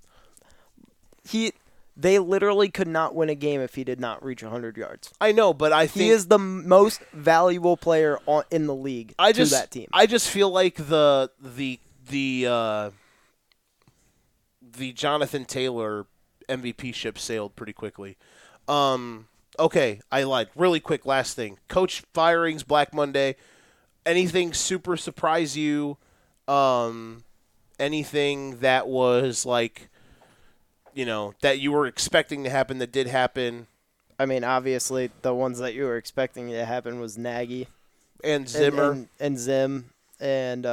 [SPEAKER 3] They literally could not win a game if he did not reach 100 yards.
[SPEAKER 1] I know, but I think
[SPEAKER 3] he is the most valuable player in the league to that team.
[SPEAKER 1] I just feel like the the Jonathan Taylor MVP ship sailed pretty quickly. Okay, I lied. Really quick, last thing. Coach firings, Black Monday. Anything super surprise you? Anything that was like, that you were expecting to happen that did happen?
[SPEAKER 3] I mean, obviously, the ones that you were expecting to happen was Nagy
[SPEAKER 1] And Zimmer.
[SPEAKER 3] and Zim and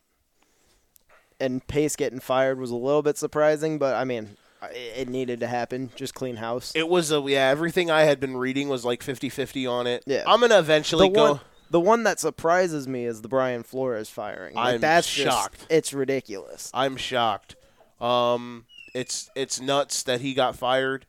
[SPEAKER 3] Pace getting fired was a little bit surprising, but I mean, it needed to happen. Just clean house.
[SPEAKER 1] It was everything I had been reading was like 50-50 on it.
[SPEAKER 3] Yeah.
[SPEAKER 1] I'm going to eventually go.
[SPEAKER 3] The one that surprises me is the Brian Flores firing. Like,
[SPEAKER 1] I'm shocked.
[SPEAKER 3] It's ridiculous.
[SPEAKER 1] I'm shocked. It's nuts that he got fired.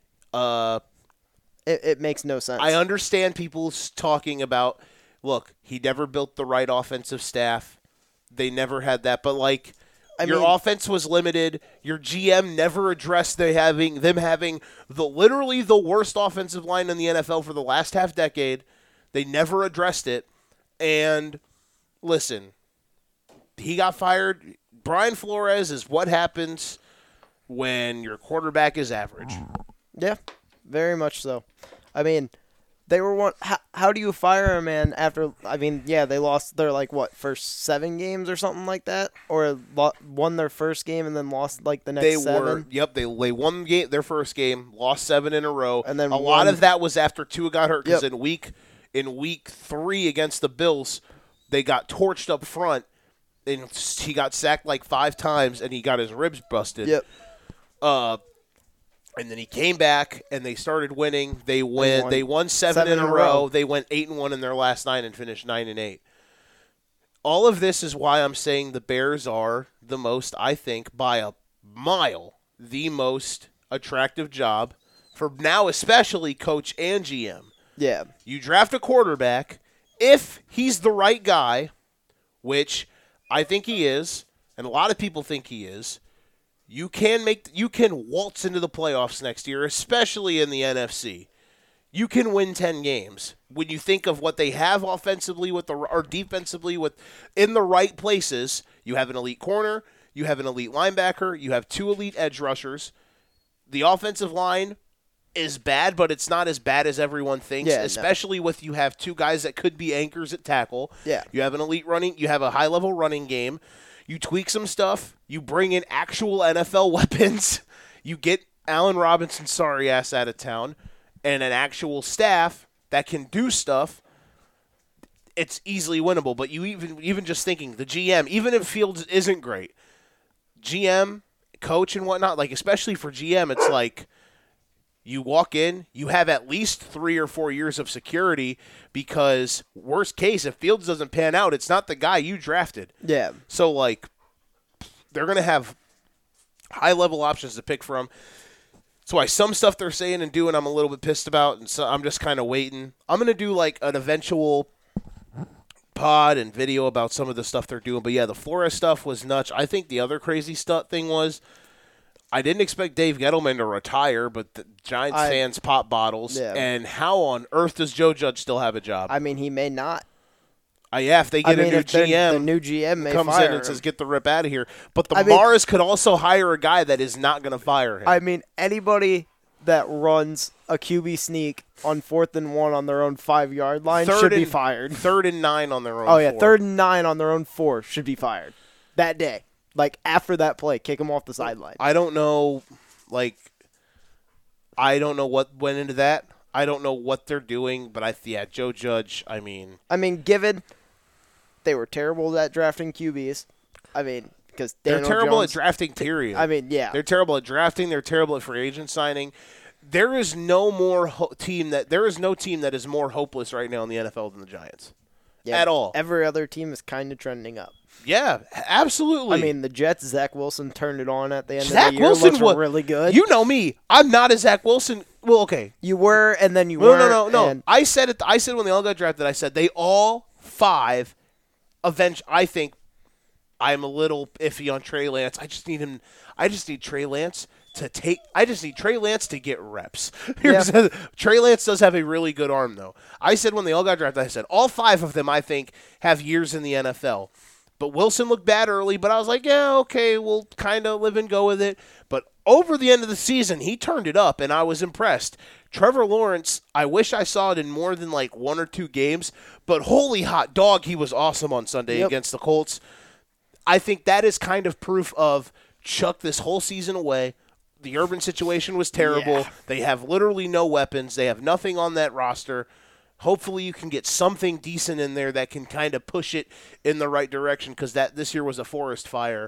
[SPEAKER 3] It makes no sense.
[SPEAKER 1] I understand people talking about, look, he never built the right offensive staff. They never had that. But, like, your offense was limited. Your GM never addressed them having literally the worst offensive line in the NFL for the last half decade. They never addressed it. And, listen, he got fired. Brian Flores is what happens when your quarterback is average.
[SPEAKER 3] Yeah, very much so. I mean, they were one. How do you fire a man after? I mean, yeah, they lost their first 7 games or something like that, or won their first game and then lost like the next 7.
[SPEAKER 1] They won their first game, lost 7 in a row,
[SPEAKER 3] and then
[SPEAKER 1] a lot of that was after Tua got hurt because
[SPEAKER 3] Yep.
[SPEAKER 1] in week 3 against the Bills, they got torched up front, and he got sacked like 5 times, and he got his ribs busted.
[SPEAKER 3] Yep.
[SPEAKER 1] And then he came back, and they started winning. They won 7 in a row.
[SPEAKER 3] row.
[SPEAKER 1] They went 8-1 in their last 9 and finished 9-8. All of this is why I'm saying the Bears are the most, I think, by a mile, the most attractive job for now, especially coach and GM.
[SPEAKER 3] Yeah.
[SPEAKER 1] You draft a quarterback if he's the right guy, which I think he is, and a lot of people think he is. You can waltz into the playoffs next year, especially in the NFC. You can win 10 games when you think of what they have offensively or defensively in the right places. You have an elite corner, you have an elite linebacker, you have 2 elite edge rushers. The offensive line is bad, but it's not as bad as everyone thinks, especially with you have 2 guys that could be anchors at tackle.
[SPEAKER 3] Yeah.
[SPEAKER 1] You have you have a high-level running game. You tweak some stuff. You bring in actual NFL weapons. You get Allen Robinson's sorry ass out of town and an actual staff that can do stuff. It's easily winnable. But you even just thinking the GM, even if Fields isn't great, GM, coach, and whatnot, like especially for GM, it's like you walk in, you have at least 3 or 4 years of security because worst case, if Fields doesn't pan out, it's not the guy you drafted.
[SPEAKER 3] Yeah.
[SPEAKER 1] So, like, they're going to have high-level options to pick from. That's why some stuff they're saying and doing I'm a little bit pissed about, and so I'm just kind of waiting. I'm going to do, like, an eventual pod and video about some of the stuff they're doing. But, yeah, the Flores stuff was nuts. I think the other crazy thing was I didn't expect Dave Gettleman to retire, but the Giants fans pop bottles.
[SPEAKER 3] Yeah.
[SPEAKER 1] And how on earth does Joe Judge still have a job?
[SPEAKER 3] I mean, he may not.
[SPEAKER 1] If they get a new GM,
[SPEAKER 3] the new GM may
[SPEAKER 1] comes
[SPEAKER 3] fire
[SPEAKER 1] in and
[SPEAKER 3] him.
[SPEAKER 1] says, get the rip out of here. But the Mars could also hire a guy that is not going to fire him.
[SPEAKER 3] I mean, anybody that runs a QB sneak on 4th and 1 on their own 5-yard line should be fired.
[SPEAKER 1] 3rd and 9 on their own
[SPEAKER 3] 4. 3rd and 9 on their own 4 should be fired that day. Like, after that play, kick him off the sideline.
[SPEAKER 1] I don't know, I don't know what went into that. I don't know what they're doing, but Joe Judge, I mean,
[SPEAKER 3] given they were terrible at drafting QBs. Because
[SPEAKER 1] they're terrible
[SPEAKER 3] Jones,
[SPEAKER 1] at drafting, period.
[SPEAKER 3] Yeah.
[SPEAKER 1] They're terrible at drafting. They're terrible at free agent signing. There is no more team that is more hopeless right now in the NFL than the Giants.
[SPEAKER 3] Yeah,
[SPEAKER 1] at all.
[SPEAKER 3] Every other team is kind of trending up.
[SPEAKER 1] Yeah, absolutely.
[SPEAKER 3] The Jets, Zach Wilson turned it on at the end
[SPEAKER 1] Zach
[SPEAKER 3] of the year.
[SPEAKER 1] Wilson
[SPEAKER 3] was really good.
[SPEAKER 1] You know me. I'm not a Zach Wilson. Well, okay.
[SPEAKER 3] You were, and then you weren't.
[SPEAKER 1] No. I said it. I said when they all got drafted, I said they all 5 I think I'm a little iffy on Trey Lance. I just need Trey Lance to get reps. Trey Lance does have a really good arm, though. I said when they all got drafted, I said all 5 of them, I think, have years in the NFL. But Wilson looked bad early, but I was like, yeah, okay, we'll kind of live and go with it. But over the end of the season, he turned it up, and I was impressed. Trevor Lawrence, I wish I saw it in more than like 1 or 2 games, but holy hot dog, he was awesome on Sunday against the Colts. I think that is kind of proof of chuck this whole season away. The Urban situation was terrible.
[SPEAKER 3] Yeah.
[SPEAKER 1] They have literally no weapons. They have nothing on that roster. Hopefully you can get something decent in there that can kind of push it in the right direction, because this year was a forest fire.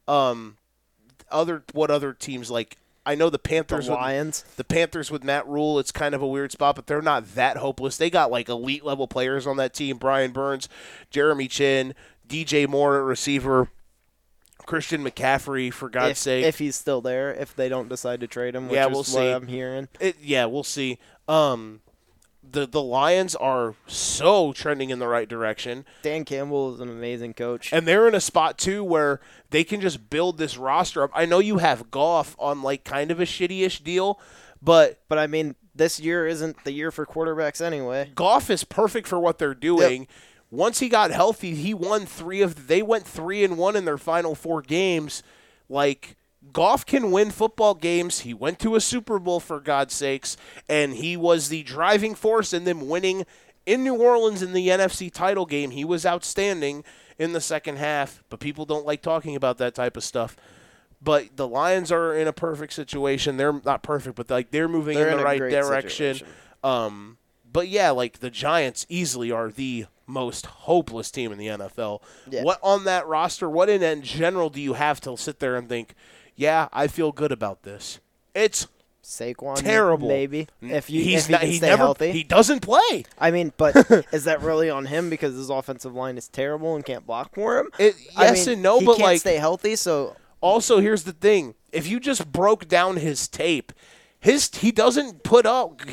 [SPEAKER 1] What other teams like? I know the Panthers.
[SPEAKER 3] The Lions.
[SPEAKER 1] The Panthers with Matt Rule, it's kind of a weird spot, but they're not that hopeless. They got like elite level players on that team: Brian Burns, Jeremy Chin, DJ Moore at receiver, Christian McCaffrey, for God's sake.
[SPEAKER 3] If he's still there, if they don't decide to trade him, which
[SPEAKER 1] we'll
[SPEAKER 3] is
[SPEAKER 1] see.
[SPEAKER 3] what I'm hearing.
[SPEAKER 1] We'll see. The Lions are so trending in the right direction.
[SPEAKER 3] Dan Campbell is an amazing coach.
[SPEAKER 1] And they're in a spot, too, where they can just build this roster up. I know you have Goff on, like, kind of a shitty-ish deal, but
[SPEAKER 3] I mean, this year isn't the year for quarterbacks anyway.
[SPEAKER 1] Goff is perfect for what they're doing. Yep. Once he got healthy, he won they went 3-1 in their final 4 games. Like, Goff can win football games. He went to a Super Bowl, for God's sakes, and he was the driving force in them winning in New Orleans in the NFC title game. He was outstanding in the second half, but people don't like talking about that type of stuff. But the Lions are in a perfect situation. They're not perfect, but like they're moving in the right direction. But yeah, like the Giants easily are the most hopeless team in the NFL. Yeah. What on that roster, what in general do you have to sit there and think, yeah, I feel good about this? It's
[SPEAKER 3] Saquon,
[SPEAKER 1] terrible.
[SPEAKER 3] Maybe if he
[SPEAKER 1] stay
[SPEAKER 3] never, healthy.
[SPEAKER 1] He doesn't play.
[SPEAKER 3] I mean, but is that really on him because his offensive line is terrible and can't block for him?
[SPEAKER 1] Yes and no, but
[SPEAKER 3] he can't stay healthy. So
[SPEAKER 1] also, here's the thing: if you just broke down his tape, he doesn't put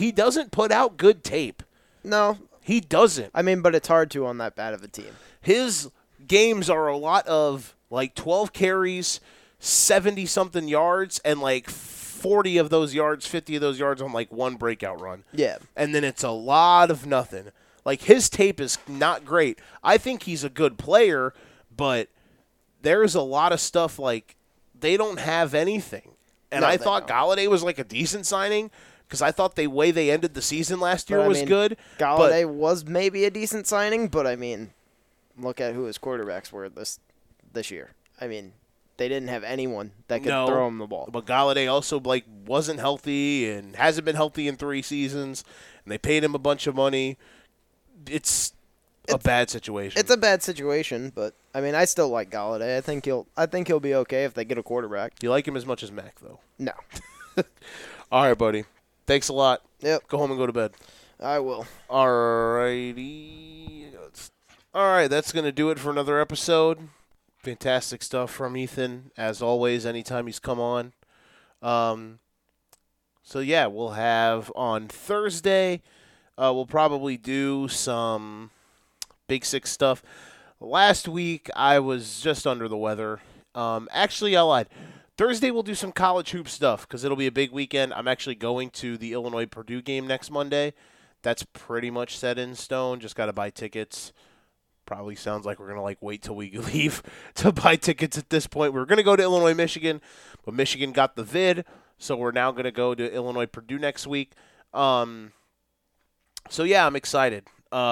[SPEAKER 1] out good tape.
[SPEAKER 3] No,
[SPEAKER 1] he doesn't.
[SPEAKER 3] I mean, but it's hard to on that bad of a team.
[SPEAKER 1] His games are a lot of like 12 carries, 70-something yards, and like 40 of those yards, 50 of those yards on like one breakout run.
[SPEAKER 3] Yeah.
[SPEAKER 1] And then it's a lot of nothing. Like his tape is not great. I think he's a good player, but there's a lot of stuff like they don't have anything. And I thought Golladay was like a decent signing because I thought the way they ended the season last year was good.
[SPEAKER 3] Golladay was maybe a decent signing, but I mean, look at who his quarterbacks were this year. I mean, they didn't have anyone that could throw him the ball.
[SPEAKER 1] But Golladay also like wasn't healthy and hasn't been healthy in 3 seasons, and they paid him a bunch of money. It's a bad situation.
[SPEAKER 3] It's a bad situation, but I mean, I still like Golladay. I think he'll be okay if they get a quarterback.
[SPEAKER 1] Do you like him as much as Mac though?
[SPEAKER 3] No.
[SPEAKER 1] All right, buddy. Thanks a lot.
[SPEAKER 3] Yep.
[SPEAKER 1] Go home and go to bed.
[SPEAKER 3] I will.
[SPEAKER 1] All righty. All right, that's going to do it for another episode. Fantastic stuff from Ethan, as always, anytime he's come on. So, yeah, we'll have on Thursday, we'll probably do some Big Six stuff. Last week, I was just under the weather. Actually, I lied. Thursday, we'll do some college hoop stuff because it'll be a big weekend. I'm actually going to the Illinois-Purdue game next Monday. That's pretty much set in stone. Just got to buy tickets. Probably sounds like we're going to like wait till we leave to buy tickets at this point. We were going to go to Illinois, Michigan, but Michigan got the vid, so we're now going to go to Illinois, Purdue next week. So, yeah, I'm excited.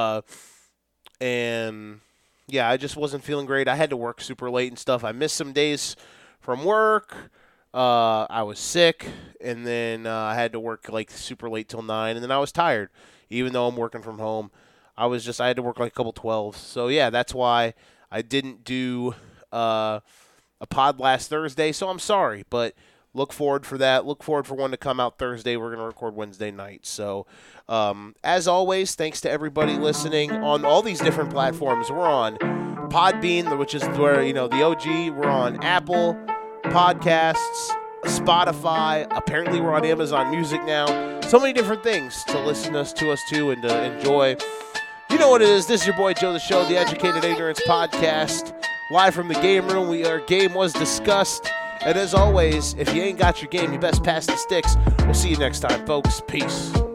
[SPEAKER 1] And, yeah, I just wasn't feeling great. I had to work super late and stuff. I missed some days from work. I was sick, and then I had to work like super late till 9, and then I was tired, even though I'm working from home. I had to work like a couple 12s. So, yeah, that's why I didn't do a pod last Thursday. So, I'm sorry. But look forward for that. Look forward for one to come out Thursday. We're going to record Wednesday night. So, as always, thanks to everybody listening on all these different platforms. We're on Podbean, which is where, the OG. We're on Apple Podcasts, Spotify. Apparently, we're on Amazon Music now. So many different things to listen to us to and to enjoy. You know what it is. This is your boy Joe the Show, the Educated Ignorance Podcast, live from the game room. Our game was discussed. And as always, if you ain't got your game, you best pass the sticks. We'll see you next time, folks. Peace.